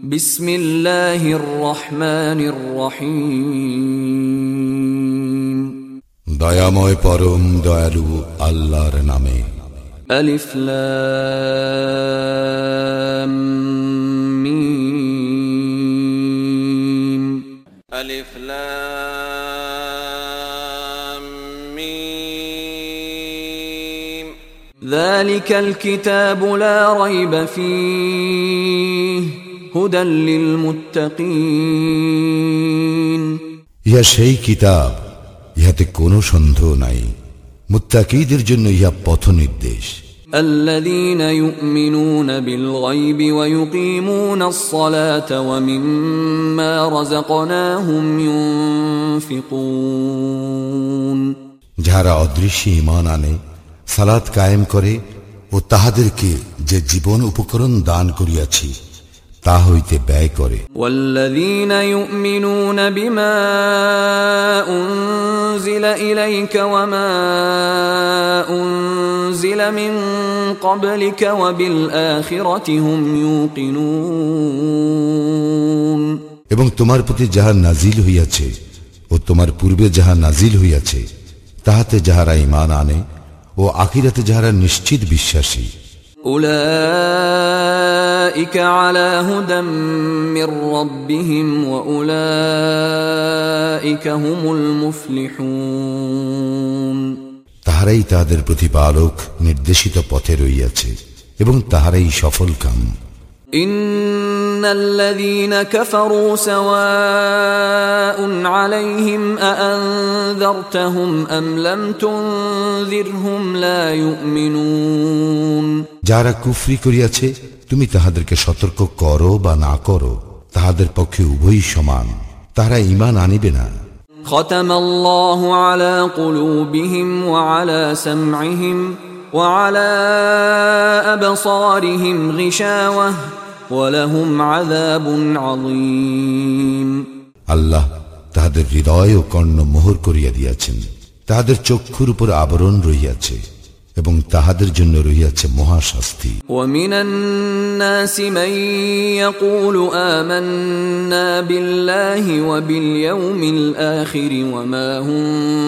বিসমিল্লাহির রহমানির রহিম। দয়াময় পরম দয়ালু আল্লাহর নামে। আলিফ লাম মিম। আলিফ লাম মিম। যালিকাল কিতাবু লা রাইবা ফীহি হুদাল লিল মুত্তাকিন। ইহা সেই কিতাব, ইহাতে কোনো সন্দেহ নাই, মুত্তাকীদের জন্য ইহা পথ নির্দেশ। আল্লাযীনা ইউমিনুনা বিল গায়বি ওয়া ইউকিমুনাস সালাতা ওয়া মিম্মা রাযাকনাহুম ইউনফিকুন। যারা অদৃশ্যে ঈমান আনে, সালাত কায়েম করে ও তাহাদেরকে যে জীবন উপকরণ দান করিয়াছি তা হইতে ব্যয় করে। ওয়াল্লাযীনা ইউমিনুনা বিমা উনজিলা ইলাইকা ওয়া মা উনজিলা মিন ক্বাবলিকা ওয়া বিল আখিরাতি হুম ইউকিনুন। এবং তোমার প্রতি যাহা নাজিল হইয়াছে ও তোমার পূর্বে যাহা নাজিল হইয়াছে তাহাতে যাহারা ঈমান আনে ও আখিরাতে যাহারা নিশ্চিত বিশ্বাসী। উলাইকা আলা হুদাম মির রাব্বিহিম ওয়া উলাইকা হুমুল মুফলিহুন। তাহারাই তাহাদের প্রতিপালক নির্দেশিত পথে রইয়াছে এবং তাহারাই সফলকাম। ইন্নাল্লাযীনা কাফারু সাওয়াউন আলাইহিম আআনযারতাহুম আম লাম তুনযিরহুম লা ইউমিনুন। যারা কুফরি করিয়াছে তুমি তাহাদেরকে সতর্ক করো বা না করো, তাহাদের পক্ষে উভয়ই সমান, তাহারা ঈমান আনিবে না। খাতামাল্লাহু আলা কুলুবিহিম ওয়া আলা সামঈহিম ওয়া আলা আবসারিহিম গিশাওয়াহ ওয়া লাহুম আযাবুন আযীম। আল্লাহ তাহাদের হৃদয় ও কর্ণ মোহর করিয়া দিয়াছেন, তাহাদের চক্ষুর উপর আবরণ রহিয়াছে এবং তাহাদের জন্য রহিয়াছে মহাশাস্তি। ওয়া মিনান নাসি মান ইয়াকুলু আমান্না বিল্লাহি ওয়া বিল ইয়াউমিল আখির ওয়া মা হুম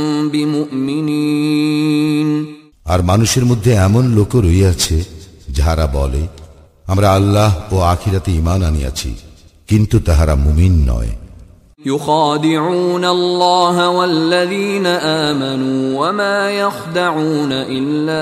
বিমুমিনিন। আর মানুষের মধ্যে এমন লোক রহিয়াছে যাহারা বলে, আমরা আল্লাহ ও আখিরাতে ঈমান আনিয়াছি, কিন্তু তাহারা মুমিন নয়। يخادعون الله والذين آمنوا وما يخدعون إلا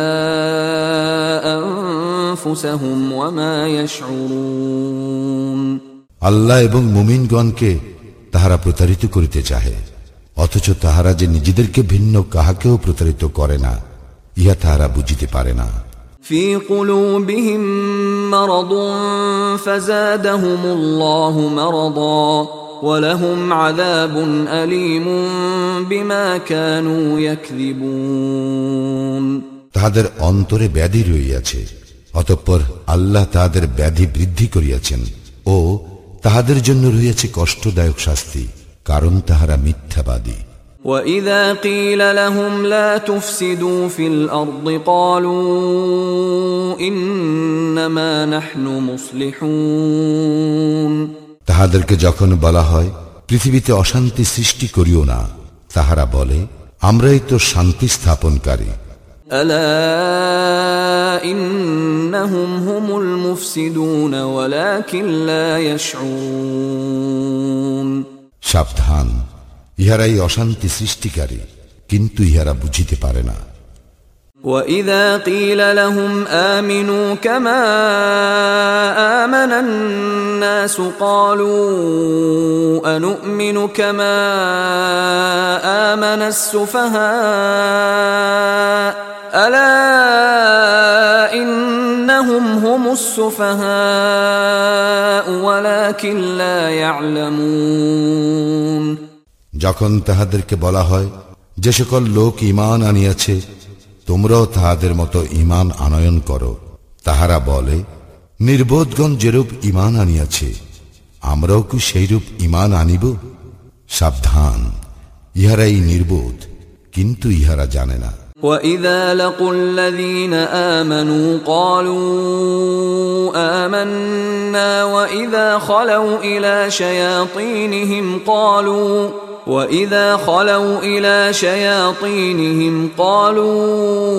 أنفسهم وما يشعرون। আল্লাহ এবং মুমিনগণকে তাহারা প্রতারিত করিতে চাহে, অথচ তাহারা যে নিজেদেরকে ভিন্ন কাহাকেও প্রতারিত করে না, ইহা তাহারা বুঝিতে পারে না। في قلوبهم مرض فزادهم الله مرضا وَلَهُمْ عَذَابٌ أَلِيمٌ بِمَا كَانُوا يَكْذِبُونَ। তাহাদের অন্তরে ব্যাধি রহিয়াছে, অতঃপর আল্লাহ তাহাদের ব্যাধি বৃদ্ধি করিয়াছেন ও তাহাদের জন্য রহিয়াছে কষ্টদায়ক শাস্তি, কারণ তাহারা মিথ্যাবাদী। وَإِذَا قِيلَ لَهُمْ لَا تُفْسِدُوا فِي الْأَرْضِ قَالُوا إِنَّمَا نَحْنُ مُصْلِحُونَ। তাহাদেরকে যখন বলা হয় পৃথিবীতে অশান্তি সৃষ্টি করিও না, তাহারা বলে আমরাই তো শান্তি স্থাপনকারী। আলা ইন্নাহুম হুমুল মুফসিদুন ওয়ালাকিন লা ইয়াশউরুন। সাবধান, ইহারাই অশান্তি সৃষ্টিকারী, কিন্তু ইহারা বুঝিতে পারে না। وَإِذَا قِيلَ لَهُمْ آمِنُوا كَمَا آمَنَ النَّاسُ قَالُوا أَنُؤْمِنُ كَمَا آمَنَ السُّفَهَاءُ أَلَا إِنَّهُمْ هُمُ السُّفَهَاءُ وَلَكِنْ لَا يَعْلَمُونَ। যখন তাহাদেরকে বলা হয় যে সকল লোক ঈমান আনিয়াছে তোমরাও তাহাদের মতো ঈমান আনয়ন করো, তাহারা বলে নির্বোধগণ যেরূপ ঈমান আনিয়াছে আমরাও কি সেইরূপ ঈমান আনিব? সাবধান, ইহারাই নির্বোধ, কিন্তু ইহারা জানে না। وَإِذَا لَقُوا الَّذِينَ آمَنُوا قَالُوا آمَنَّا وَإِذَا خَلَوْا إِلَى شَيَاطِينِهِمْ قَالُوا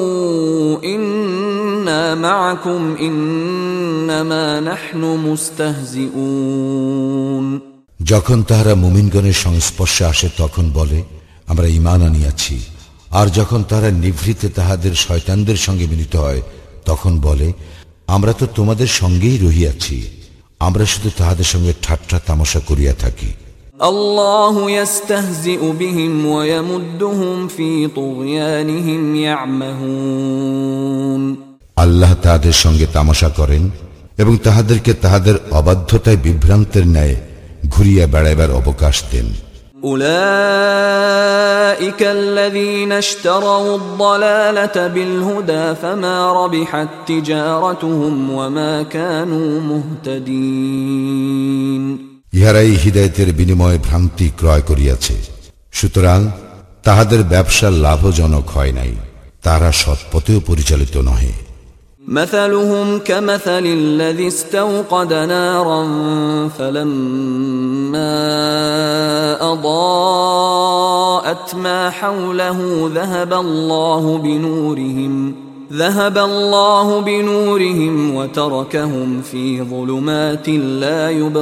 إِنَّا مَعَكُمْ إِنَّمَا نَحْنُ مُسْتَهْزِئُونَ যখন তাহারা মুমিনগণের সংস্পর্শে আসে তখন বলে আমরা ঈমান আনিয়াছি, আর যখন তারা নিভৃতে তাহাদের শয়তানদের সঙ্গে মিলিত হয় তখন বলে আমরা তো তোমাদের সঙ্গেই রহিয়াছি, আমরা শুধু তাহাদের সঙ্গে ঠাট্টা তামাশা করিয়া থাকি। আল্লাহু ইস্তাহজিউ বিহিম ওয়া ইয়ামুদ্দুহুম ফি তুগয়ানিহিম ইয়ামাহুন। আল্লাহ তাহাদের সঙ্গে তামাশা করেন এবং তাহাদেরকে তাহাদের অবাধ্যতায় বিভ্রান্তের ন্যায় ঘুরিয়া বেড়াইবার অবকাশ দেন। أولئك الذين اشتروا الضلالة بالهدى فما ربحت تجارتهم وما كانوا مهتدين ইহারাই হিদায়াতের বিনিময়ে ভ্রান্তি ক্রয় করিয়াছে, সুতরাং তাহাদের ব্যবসা লাভজনক হয় নাই, তারা সৎপথেও পরিচালিত নহে। مثلهم كمثل الذي استوقد نارا فلما أضاءت ما حوله ذهب الله بنورهم وتركهم في ظلمات لا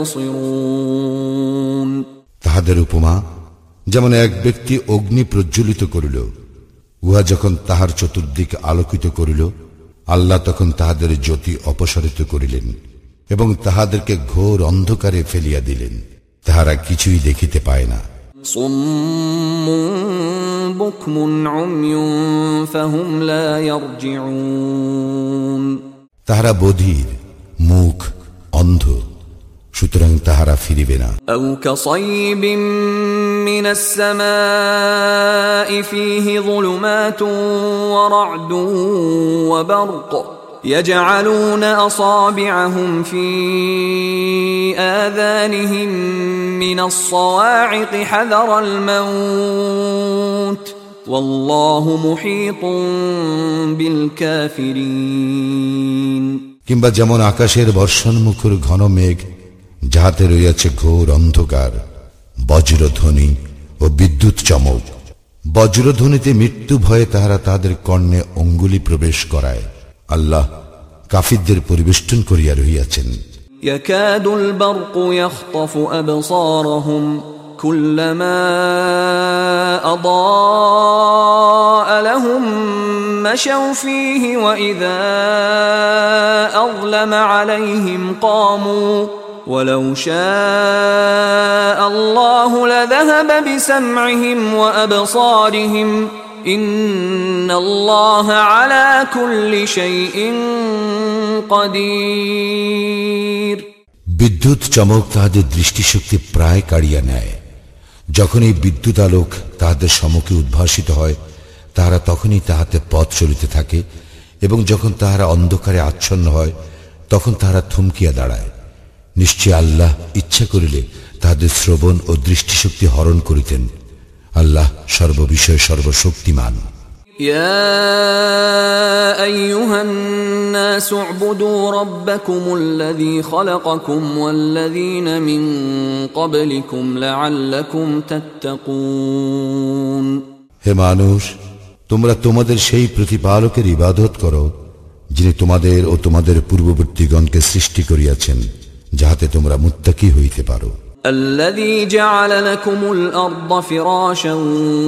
يبصرون তাহাদের উপমা যেমন এক ব্যক্তি অগ্নি প্রজ্বলিত করিল, উহা যখন তাহার চতুর্দিক আলোকিত করিল, আল্লাহ তখন তাহাদের জ্যোতি অপসারিত করিলেন এবং তাহাদেরকে ঘোর অন্ধকারে ফেলিয়া দিলেন, তাহারা কিছুই দেখিতে পায় না। সুম্মুন বুকমুন উময়ুন ফাহুম লা ইয়ারজিউন তাহারা বধির, মুখ অন্ধ, সুতরাং তাহারা ফিরিবে না। আও কাসাইবিম মিনাস সামাই ফীহি যুলুমাতুন ওয়া রা'দুন ওয়া বারক ইয়াজআলুনা আসাবি'আহুম ফী আযানিহিম মিনাস সাওয়া'iক হাযারাল মাউত ওয়াল্লাহু মুহীতুন বিল কাফিরিন। কিংবা যেমন আকাশের বর্ষণমুখর ঘন মেঘ, যাহাতে রইয়াছে ঘোর অন্ধকার, বজ্রধ্বনি ও বিদ্যুৎ চমক, বজ্রধ্বনিতে মৃত্যু ভয়ে তাহারা তাহাদের কর্ণে অঙ্গুলি প্রবেশ করায়। আল্লাহ কাফিরদের পরিবেষ্টন করিয়া রহিয়াছেন। ইয়াকাদুল বারকু ইয়াখতাফু আবসারহুম কুল্লামা আদাআ লাহুম মাশাউ ফীহি ওয়া ইযা আযলামা আলাইহিম কামু ওয়ালাউ শাআ আল্লাহু লাযাহাবা বিসাম'ইহিম ওয়া আবসারিহিম ইন্নাল্লাহা আলা কুল্লি শাইইন কাদির। বিদ্যুৎ চমক তাহাদের দৃষ্টিশক্তি প্রায় কাড়িয়া নেয়। যখন এই বিদ্যুৎ আলোক তাহাদের সম্মুখে উদ্ভাসিত হয়, তাহারা তখনই তাহাতে পথ চলিতে থাকে, এবং যখন তাহারা অন্ধকারে আচ্ছন্ন হয় তখন তাহারা থমকিয়া দাঁড়ায়। নিশ্চয় আল্লাহ ইচ্ছা করিলে তাহাদের শ্রবণ ও দৃষ্টিশক্তি হরণ করিতেন। আল্লাহ সর্ববিষয়ে সর্বশক্তিমান। ইয়া আইয়ুহান নাস উ'বুদু রাব্বাকুমুল্লাযী খালাকাকুম ওয়াল্লাযীনা মিন ক্বাবলিকুম লা'আল্লাকুম তাত্তাকুন। হে মানুষ, তোমরা তোমাদের সেই প্রতিপালকের ইবাদত করো, যিনি তোমাদের ও তোমাদের পূর্ববর্তীগণকে সৃষ্টি করিয়াছেন, যাহাতে তোমরা মুত্তাকি হইতে পারো। الذي جعل لكم الأرض فراشا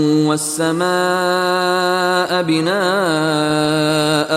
والسماء بناء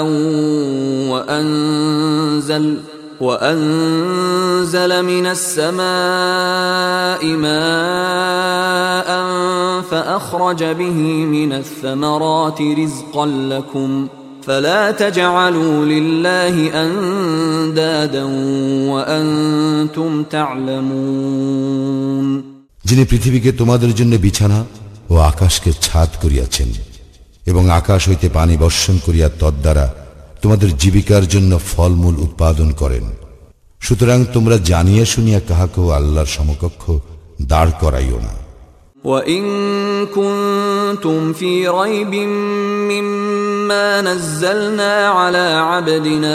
وأنزل من السماء ماء فأخرج به من الثمرات رزقا لكم فلا تجعلوا لله أندادا وأنتم تعلمون। যিনি পৃথিবীকে তোমাদের জন্য বিছানা ও আকাশকে ছাদ করিয়াছেন এবং আকাশ হইতে পানি বর্ষণ করিয়া তদ্বারা তোমাদের জীবিকার জন্য ফলমূল উৎপাদন করেন, সুতরাং তোমরা জানিয়া শুনিয়া কাহাকেও আল্লাহর সমকক্ষ দাঁড় করাইও না। وَإِن كُنتُمْ فِي رَيْبٍ مِّمَّا نَزَّلْنَا عَلَى عَبْدِنَا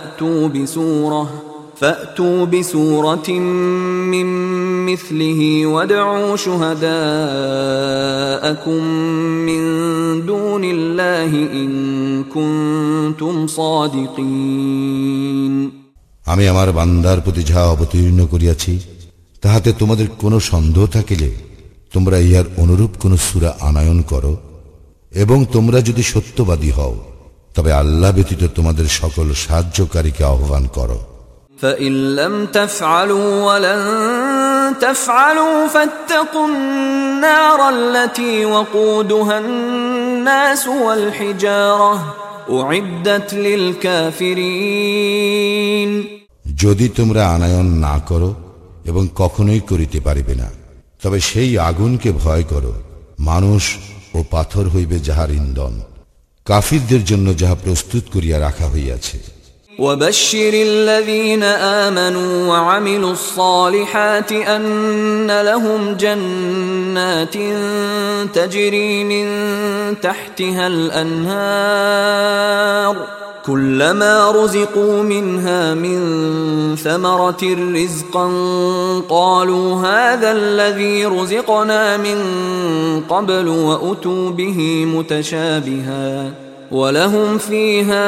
فَأْتُوا بِسُورَةٍ مِّن مِّثْلِهِ وَادْعُوا شُهَدَاءَكُم مِّن دُونِ اللَّهِ إِن كُنتُمْ صَادِقِينَ। আমি আমার বান্দার প্রতি যাহা অবতীর্ণ করিয়াছি তাহাতে তোমাদের কোনো সন্দেহ থাকিলে তোমরা ইহার অনুরূপ কোন সূরা আনয়ন করো, এবং তোমরা যদি সত্যবাদী হও তবে আল্লাহ ব্যতীত তোমাদের সকল সাহায্যকারীকে আহ্বান করো। فَإِن لَّمْ تَفْعَلُوا وَلَن تَفْعَلُوا فَاتَّقُوا النَّارَ الَّتِي وَقُودُهَا النَّاسُ وَالْحِجَارَةُ أُعِدَّتْ لِلْكَافِرِينَ। যদি তোমরা আনয়ন না করো এবং কখনোই করিতে পারিবে না, তবে সেই আগুনকে ভয় করো, মানুষ ও পাথর হইবে যাহার ইন্ধন, কাফিরদের জন্য যাহা প্রস্তুত করিয়া রাখা হইয়াছে। وَبَشِّرِ الَّذِينَ آمَنُوا وَعَمِلُوا الصَّالِحَاتِ أَنَّ لَهُمْ جَنَّاتٍ تَجْرِي مِن تَحْتِهَا الْأَنْهَارُ كُلَّمَا رُزِقُوا مِنْهَا مِن ثَمَرَةٍ رِزْقًا قَالُوا هَذَا الَّذِي رُزِقْنَا مِن قَبْلُ وَأُتُوا بِهِ مُتَشَابِهًا وَلَهُمْ فِيهَا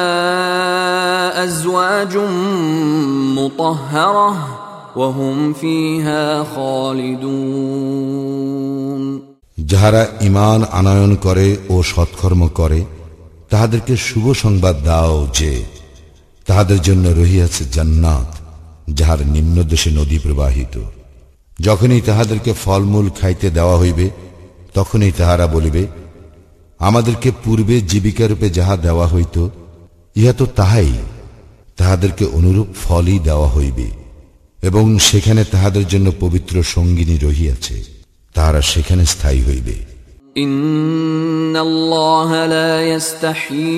أَزْوَاجٌ مُطَهَّرَةٌ وَهُمْ فِيهَا خَالِدُونَ। যাহারা ঈমান আনয়ন করে ও সৎকর্ম করে তাহাদেরকে শুভ সংবাদ দাও যে তাহাদের জন্য রহিয়াছে জান্নাত, যাহার নিম্নদেশে নদী প্রবাহিত। যখনই তাহাদেরকে ফলমূল খাইতে দেওয়া হইবে তখনই তাহারা বলিবে, আমাদেরকে পূর্বে জীবিকারূপে যাহা দেওয়া হইত ইহা তো তাহাই, তাহাদেরকে অনুরূপ ফলই দেওয়া হইবে, এবং সেখানে তাহাদের জন্য পবিত্র সঙ্গিনী রহিয়াছে, তাহারা সেখানে স্থায়ী হইবে। ইন্নাল্লাহা লা ইস্তাহয়ী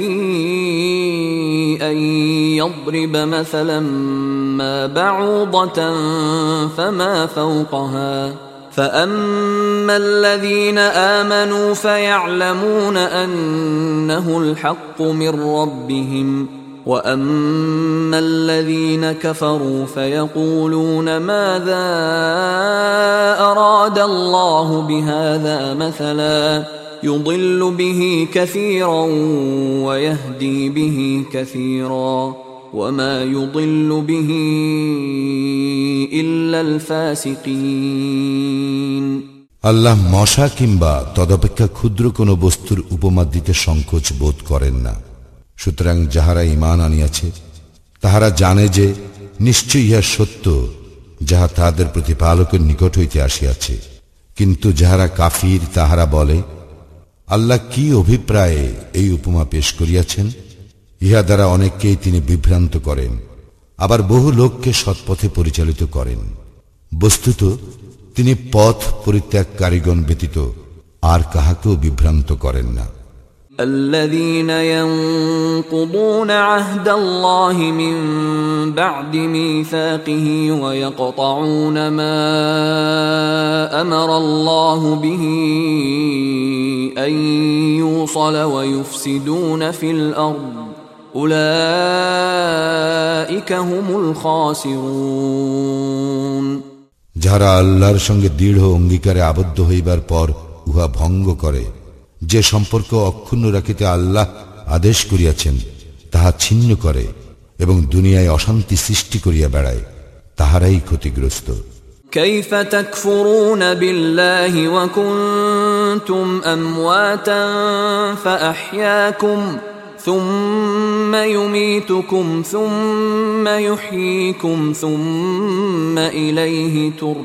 আন ইয়াদরিবা মাসালাম মা বাউদাতান ফামা ফাওকাহা فَأَمَّا الَّذِينَ آمَنُوا فَيَعْلَمُونَ أَنَّهُ الْحَقُّ مِنْ رَبِّهِمْ وَأَمَّا الَّذِينَ كَفَرُوا فَيَقُولُونَ مَاذَا أَرَادَ اللَّهُ بِهَذَا مَثَلًا يُضِلُّ بِهِ كَثِيرًا وَيَهْدِي بِهِ كَثِيرًا وَمَا يُضِلُّ بِهِ إِلَّا الْفَاسِقِينَ। আল্লাহ মশা কিংবা তদপেক্ষা ক্ষুদ্র কোন বস্তুর উপমা দিতে সংকোচ বোধ করেন না। সুতরাং যাহারা ঈমান আনিয়াছে তাহারা জানে যে নিশ্চয়ই ইহা সত্য, যাহা তাহাদের প্রতিপালকের নিকট হইতে আসিয়াছে। কিন্তু যাহারা কাফির তাহারা বলে, আল্লাহ কি অভিপ্রায়ে এই উপমা পেশ করিয়াছেন? ইহা দ্বারা অনেককেই তিনি বিভ্রান্ত করেন, আবার বহু লোককে সৎপথে পরিচালিত করেন। বস্তুত তিনি পথ পরিত্যাগকারীগণ ব্যতীত আর কাহাকেও বিভ্রান্ত করেন না। الذين ينقضون عهد الله من بعد ميثاقه ويقطعون ما أمر الله به أن يوصل ويفسدون في الأرض أولئك هم الخاسرون। যারা আল্লাহর সঙ্গে দৃঢ় অঙ্গীকারে আবদ্ধ হইবার পর উহা ভঙ্গ করে, যে সম্পর্ক অক্ষুণ্ণ রাখিতে আল্লাহ আদেশ করিয়াছেন তাহা ছিন্ন করে এবং দুনিয়ায় অশান্তি সৃষ্টি করিয়া বেড়ায়, তাহারাই ক্ষতিগ্রস্ত। كيف تكفرون بالله وكنتم أمواتا فأحياكم ثم يميتكم ثم يحييكم ثم إليه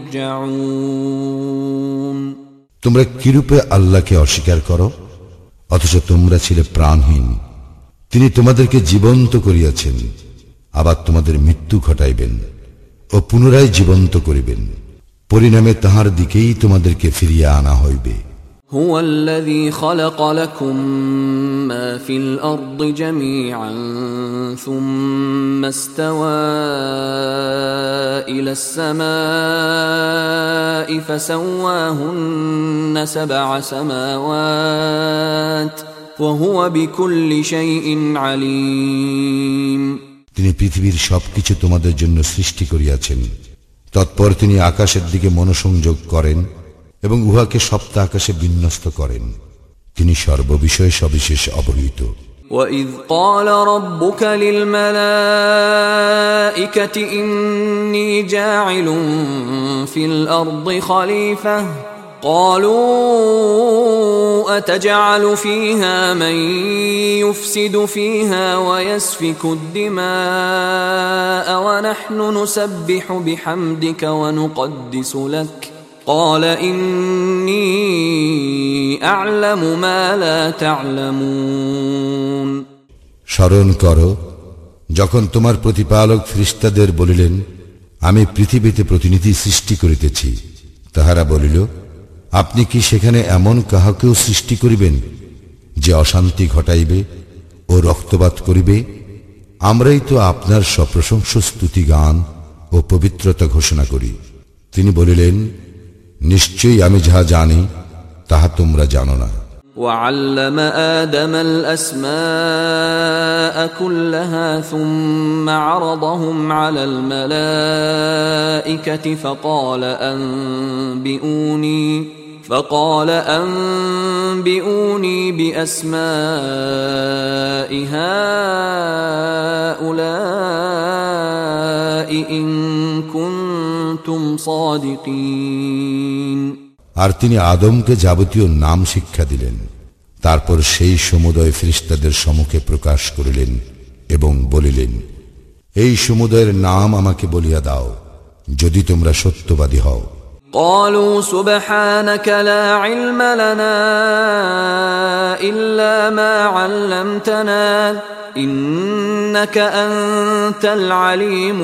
ترجعون। তোমরা কিরূপে আল্লাহকে অস্বীকার করো অথচ তোমরা ছিলে প্রাণহীন? তিনি তোমাদেরকে জীবন্ত করিয়াছেন, আবার তোমাদের মৃত্যু ঘটাইবেন ও পুনরায় জীবন্ত করিবেন, পরিণামে তাহার দিকেই তোমাদেরকে ফিরিয়ে আনা হইবে। هو الذي خلق لكم ما في الأرض جميعا ثم استوى إلى السماء فسواهن 7 سماوات وهو بكل شيء عليم তিনি পৃথিবীর সবকিছু তোমাদের জন্য সৃষ্টি করিয়াছেন। তৎপর তিনি আকাশের দিকে মনোসংযোগ করেন এবং উহাকে সপ্ত আকাশে বিন্যস্ত করেন। তিনি সর্ববিষয়ে সবিশেষ অবহিত। وَإِذْ قَالَ رَبُّكَ لِلْمَلَائِكَةِ إِنِّي جَاعِلٌ فِي الْأَرْضِ خَلِيفَةً قَالُوا أَتَجْعَلُ فِيهَا مَن يُفْسِدُ فِيهَا وَيَسْفِكُ الدِّمَاءَ وَنَحْنُ نُسَبِّحُ بِحَمْدِكَ وَنُقَدِّسُ لَكَ قال إني أعلم ما لا تعلمون স্মরণ করো যখন তোমার প্রতিপালক ফেরেশতাদের বলিলেন, আমি পৃথিবীতে প্রতিনিধি সৃষ্টি করিতেছি। তাহারা বলিল, আপনি কি সেখানে এমন কাহাকেও সৃষ্টি করিবেন যে অশান্তি ঘটাইবে ও রক্তপাত করিবে? আমরাই তো আপনার সপ্রশংস স্তুতি গান ও পবিত্রতা ঘোষণা করি। তিনি বলিলেন, নিশ্চয়ই আমি যাহা জানি তাহা তোমরা জানো না। وعلم آدم الأسماء كلها ثم عرضهم على الملائكة فقال أنبئوني بأسماء هؤلاء إن كنتم صادقين আর তিনি আদমকে যাবতীয় নাম শিক্ষা দিলেন। তারপর সেই সমুদয় ফেরেশতাদের সম্মুখে প্রকাশ করিলেন এবং বলিলেন, এই সমুদয়ের নাম আমাকে বলিয়া দাও যদি তোমরা সত্যবাদী হও। قالوا سبحانك لا علم لنا إلا ما علمتنا إنك أنت العليم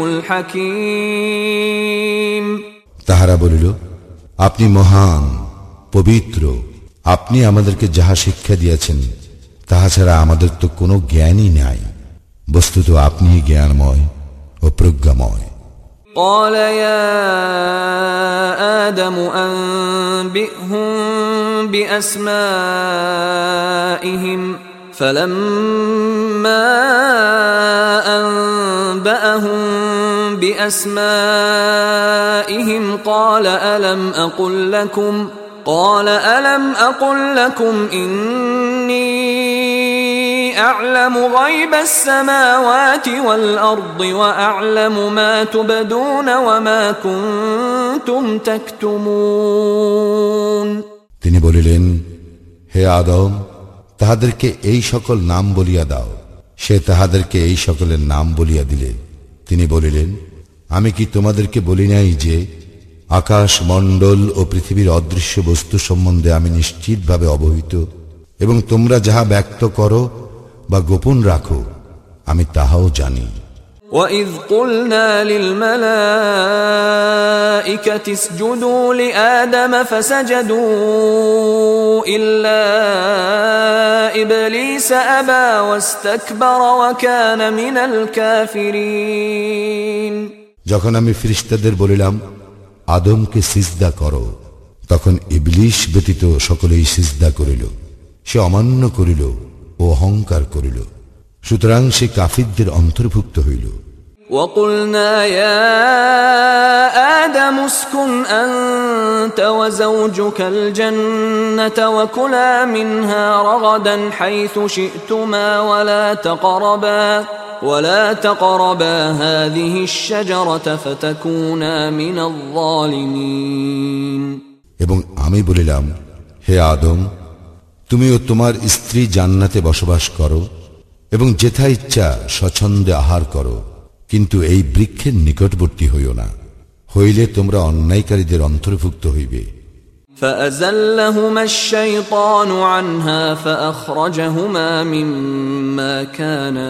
الحكيم তাহারা বলিল, আপনি মহান, পবিত্র, আপনি আমাদেরকে যাহা শিক্ষা দিয়েছেন তাহা ছাড়া আমাদের তো কোনো জ্ঞানই নাই। বস্তুত আপনি জ্ঞানময় ও প্রজ্ঞাময়। قال يا آدم أنبئهم بأسمائهم فلما أنبأهم بأسمائهم قال ألم أقل لكم إني أعلم غيب السماوات والأرض وأعلم ما تبدون وما كنتم تكتمون তিনি বলিলেন, হে আদম, তাহাদেরকে এই সকল নাম বলিয়া দাও। সে তাহাদেরকে এই সকলের নাম বলিয়া দিলে। তিনি বলিলেন, আমি কি তোমাদেরকে বলি নাই যে আকাশ মণ্ডল ও পৃথিবীর অদৃশ্য বস্তু সম্বন্ধে আমি নিশ্চিতভাবে অবহিত, এবং তোমরা যাহা ব্যক্ত করো বা গোপন রাখো আমি তাহাও জানি। وَإِذْ قُلْنَا لِلْمَلَائِكَةِ اسْجُدُوا لِآدَمَ فَسَجَدُوا إِلَّا إِبْلِيسَ أَبَى وَاسْتَكْبَرَ وَكَانَ مِنَ الْكَافِرِينَ যখন আমি ফেরেশতাদের বলিলাম, আদমকে সিজদা করো, তখন ইবলিস ব্যতীত সকলেই সিজদা করিল। সে অমান্য করিল ও অহংকার করিল, সুতরাং সে কাফিরদের অন্তর্ভুক্ত হইল। وَقُلْنَا يَا آدَمُ اسْكُنْ أَنْتَ وَزَوْجُكَ الْجَنَّةَ وَكُلَا مِنْهَا رَغَدًا حَيْثُ شِئْتُمَا وَلَا تَقْرَبَا هَذِهِ الشَّجَرَةَ فَتَكُونَا مِنَ الظَّالِمِينَ এবং আমি বলিলাম, হে আদম, তুমি ও তোমার স্ত্রী জান্নাতে বসবাস করো এবং যেথা ইচ্ছা স্বচ্ছন্দে আহার করো, কিন্তু এই বৃক্ষের নিকটবর্তী হইও না, হইলে তোমরা অন্যায়কারীদের অন্তর্ভুক্ত হইবে। فأزلهما الشيطان عنها فأخرجهما مما كانا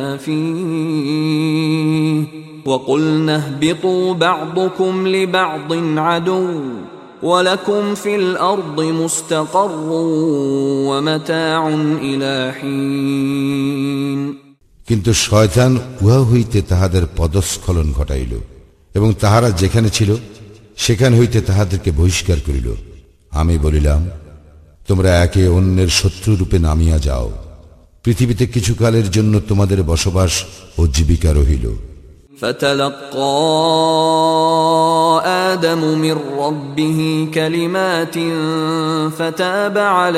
فيه وقلنا اهبطوا بعضكم لبعض عدو ولكم في الأرض مستقر ومتاع إلى حين কিন্তু শয়তান উহা হইতে তাহাদের পদস্খলন ঘটাইল এবং তাহারা যেখানে ছিল সেখান হইতে তাহাদেরকে বহিষ্কার করিল। আমি বলিলাম, তোমরা একে অন্যের শত্রুরূপে নামিয়া যাও, পৃথিবীতে কিছুকালের জন্য তোমাদের বসবাস ও জীবিকা রহিল। فتلقى آدم من ربه كلمات فتاب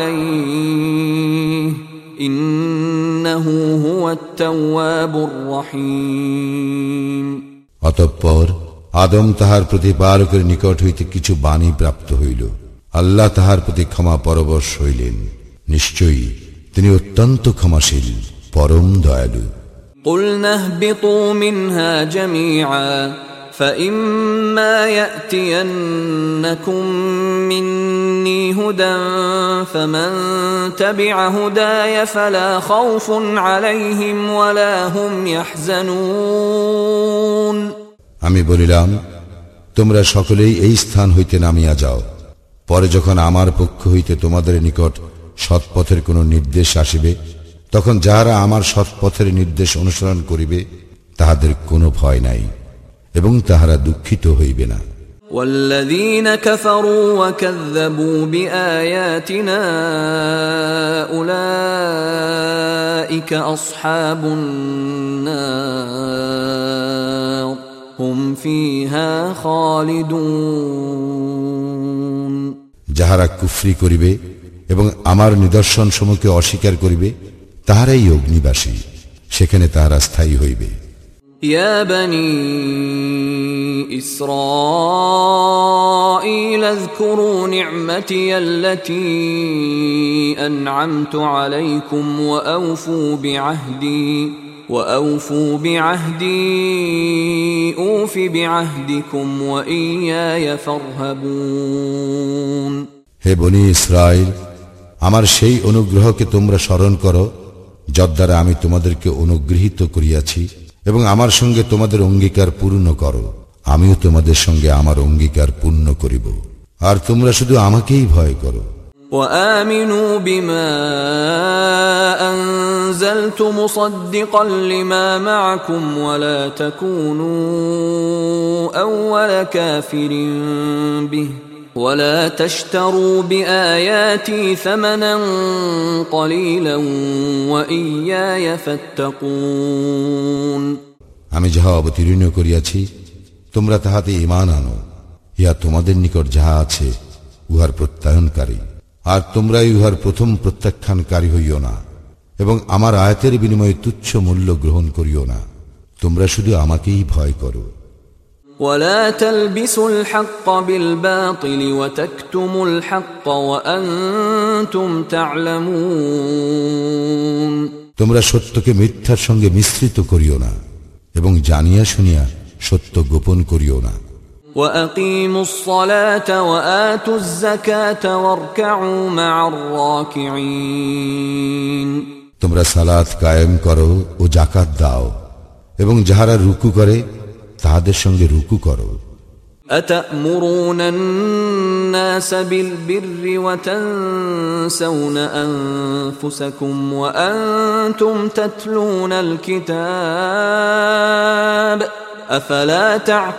عليه إنه هو التواب الرحيم। অতঃপর আদম তাহার প্রতিপালকের নিকট হইতে কিছু বাণী প্রাপ্ত হইল। আল্লাহ তাহার প্রতি ক্ষমা পরবশ হইলেন, নিশ্চয়ই তিনি অত্যন্ত ক্ষমাশীল, পরম দয়ালু। قُلْنَا اهْبِطُوا مِنْهَا جَمِيعًا فَإِمَّا يَأْتِيَنَّكُمْ مِنِّي هُدًى فَمَنْ تَبِعَ هُدَايَ فَلَا خَوْفٌ عَلَيْهِمْ وَلَا هُمْ يَحْزَنُونَ। আমি বলিলাম, তোমরা সকলেই এই স্থান হইতে নামিয়া যাও। পরে যখন আমার পক্ষ হইতে তোমাদের নিকট সৎপথের কোন নির্দেশ আসিবে, তখন যাহারা আমার সৎপথের নির্দেশ অনুসরণ করিবে তাহাদের কোনো ভয় নাই এবং তাহারা দুঃখিত হইবে না। والذين كفروا وكذبوا بآياتنا أولئك أصحاب النار هم فيها خالدون। যাহারা কুফরি করিবে এবং আমার নিদর্শন সমূহকে অস্বীকার করিবে তাহারাই অগ্নিবাসী, সেখানে তাহারা স্থায়ী হইবে। يا بني إسرائيل اذكروا نعمتي التي أنعمت عليكم وأوفوا بعهدي أوف بعهدكم وإياي فارهبون। হে বনি ইসরাইল, আমার সেই অনুগ্রহকে তোমরা স্মরণ করো যদ্বারা আমি তোমাদেরকে অনুগৃহীত করিয়াছি, এবং আমার সঙ্গে তোমাদের অঙ্গীকার পূর্ণ করো, আমিও তোমাদের সঙ্গে আমার অঙ্গীকার পূর্ণ করিব, আর তোমরা শুধু আমাকেই ভয় করো। وآمنوا بما أنزلت مصدقا لما معكم ولا تكونوا أول كافر به ولا تشتروا بآياتي ثمنا قليلا وإياي فاتقون। আমি যাহা অবতীর্ণ করিয়াছি তোমরা তাহাতে ঈমান আনো, ইহা তোমাদের নিকট যাহা আছে উহার প্রত্যায়নকারী, আর তোমরাই উহার প্রথম প্রত্যাখ্যানকারী হইও না, এবং আমার আয়াতের বিনিময়ে তুচ্ছ মূল্য গ্রহণ করিও না, তোমরা শুধু আমাকেই ভয় করো। ولا تلبسوا الحق بالباطل وتكتموا الحق وأنتم تعلمون। তোমরা সত্যকে মিথ্যার সঙ্গে মিশ্রিত করিও না এবং জানিয়া শুনিয়া সত্য গোপন করিও না। وأقيموا الصلاة وآتوا الزكاة واركعوا مع الراكعين। তোমরা সালাত কায়েম করো ও যাকাত দাও, এবং যাহারা রুকু করে তাহাদের সঙ্গে রুকু করো। أتأمرون الناس بالبر وتنسون أنفسكم وأنتم تتلون الكتاب أفلا